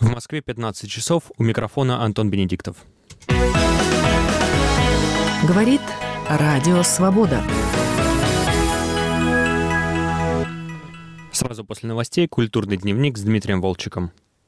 В Москве 15 часов, у микрофона Антон Бенедиктов. Говорит Радио Свобода. Сразу после новостей культурный дневник с Дмитрием Волчиком.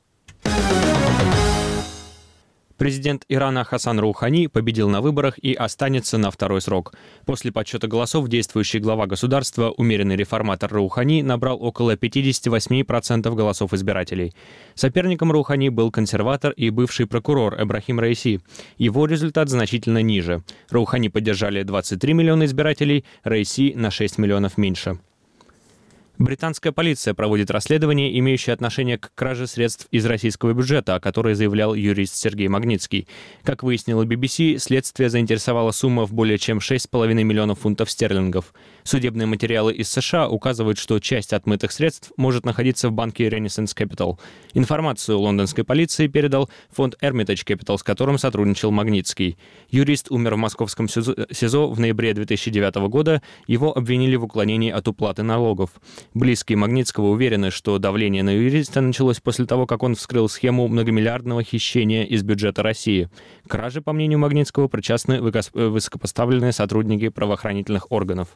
Президент Ирана Хасан Роухани победил на выборах и останется на второй срок. После подсчета голосов действующий глава государства, умеренный реформатор Роухани, набрал около 58% голосов избирателей. Соперником Роухани был консерватор и бывший прокурор Эбрахим Раиси. Его результат значительно ниже. Роухани поддержали 23 миллиона избирателей, Раиси на 6 миллионов меньше. Британская полиция проводит расследование, имеющее отношение к краже средств из российского бюджета, о которой заявлял юрист Сергей Магнитский. Как выяснила BBC, следствие заинтересовало сумма в более чем 6,5 миллионов фунтов стерлингов. Судебные материалы из США указывают, что часть отмытых средств может находиться в банке Renaissance Capital. Информацию лондонской полиции передал фонд Hermitage Capital, с которым сотрудничал Магнитский. Юрист умер в московском СИЗО в ноябре 2009 года. Его обвинили в уклонении от уплаты налогов. Близкие Магнитского уверены, что давление на юриста началось после того, как он вскрыл схему многомиллиардного хищения из бюджета России. К краже, по мнению Магнитского, причастны высокопоставленные сотрудники правоохранительных органов.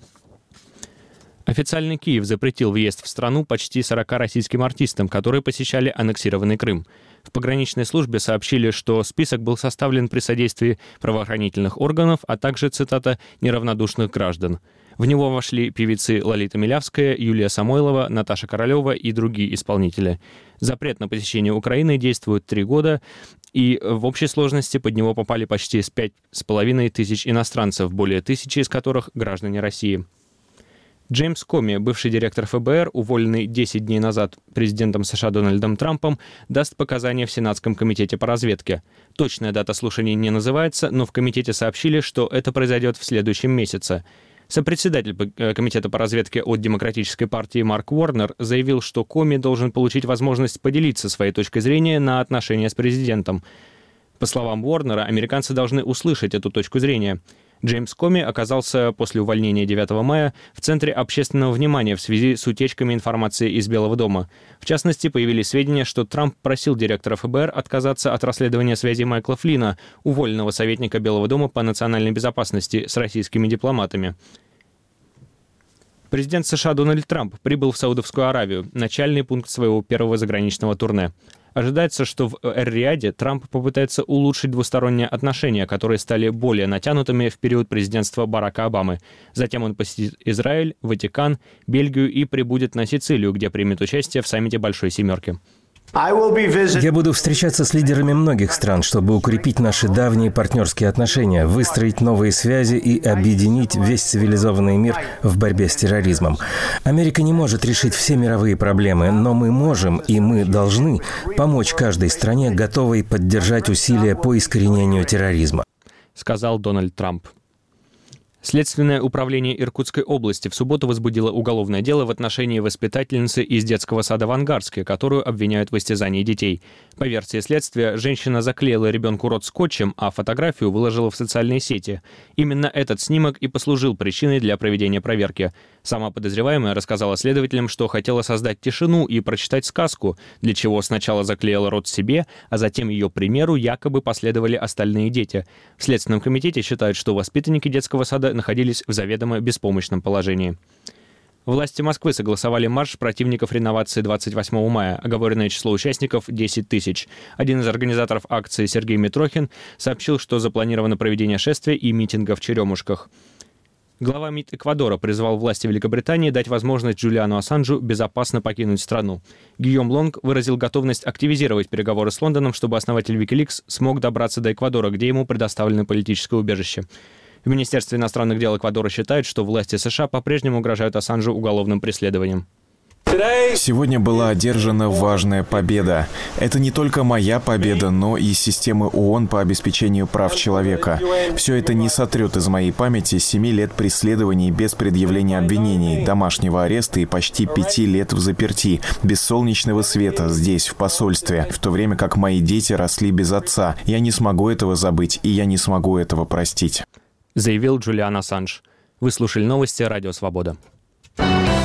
Официальный Киев запретил въезд в страну почти 40 российским артистам, которые посещали аннексированный Крым. В пограничной службе сообщили, что список был составлен при содействии правоохранительных органов, а также, цитата, «неравнодушных граждан». В него вошли певицы Лолита Милявская, Юлия Самойлова, Наташа Королева и другие исполнители. Запрет на посещение Украины действует 3 года, и в общей сложности под него попали почти 5,5 тысяч иностранцев, более 1000 из которых граждане России. Джеймс Коми, бывший директор ФБР, уволенный 10 дней назад президентом США Дональдом Трампом, даст показания в Сенатском комитете по разведке. Точная дата слушаний не называется, но в комитете сообщили, что это произойдет в следующем месяце. Сопредседатель комитета по разведке от Демократической партии Марк Уорнер заявил, что Коми должен получить возможность поделиться своей точкой зрения на отношения с президентом. По словам Уорнера, американцы должны услышать эту точку зрения. Джеймс Коми оказался после увольнения 9 мая в центре общественного внимания в связи с утечками информации из Белого дома. В частности, появились сведения, что Трамп просил директора ФБР отказаться от расследования связи Майкла Флинна, уволенного советника Белого дома по национальной безопасности, с российскими дипломатами. Президент США Дональд Трамп прибыл в Саудовскую Аравию, начальный пункт своего первого заграничного турне. Ожидается, что в Эр-Рияде Трамп попытается улучшить двусторонние отношения, которые стали более натянутыми в период президентства Барака Обамы. Затем он посетит Израиль, Ватикан, Бельгию и прибудет на Сицилию, где примет участие в саммите Большой Семерки. Я буду встречаться с лидерами многих стран, чтобы укрепить наши давние партнерские отношения, выстроить новые связи и объединить весь цивилизованный мир в борьбе с терроризмом. Америка не может решить все мировые проблемы, но мы можем и мы должны помочь каждой стране, готовой поддержать усилия по искоренению терроризма, сказал Дональд Трамп. Следственное управление Иркутской области в субботу возбудило уголовное дело в отношении воспитательницы из детского сада в Ангарске, которую обвиняют в истязании детей. По версии следствия, женщина заклеила ребенку рот скотчем, а фотографию выложила в социальные сети. Именно этот снимок и послужил причиной для проведения проверки. Сама подозреваемая рассказала следователям, что хотела создать тишину и прочитать сказку, для чего сначала заклеила рот себе, а затем ее примеру якобы последовали остальные дети. В Следственном комитете считают, что воспитанники детского сада находились в заведомо беспомощном положении. Власти Москвы согласовали марш противников реновации 28 мая. Оговоренное число участников – 10 тысяч. Один из организаторов акции Сергей Митрохин сообщил, что запланировано проведение шествия и митинга в Черемушках. Глава МИД Эквадора призвал власти Великобритании дать возможность Джулиану Ассанжу безопасно покинуть страну. Гийом Лонг выразил готовность активизировать переговоры с Лондоном, чтобы основатель Wikileaks смог добраться до Эквадора, где ему предоставлено политическое убежище. В Министерстве иностранных дел Эквадора считают, что власти США по-прежнему угрожают Ассанжу уголовным преследованием. Сегодня была одержана важная победа. Это не только моя победа, но и системы ООН по обеспечению прав человека. Все это не сотрет из моей памяти 7 лет преследований без предъявления обвинений, домашнего ареста и почти 5 лет в заперти, без солнечного света здесь, в посольстве, в то время как мои дети росли без отца. Я не смогу этого забыть, и я не смогу этого простить, заявил Джулиан Ассанж. Вы слушали новости «Радио Свобода».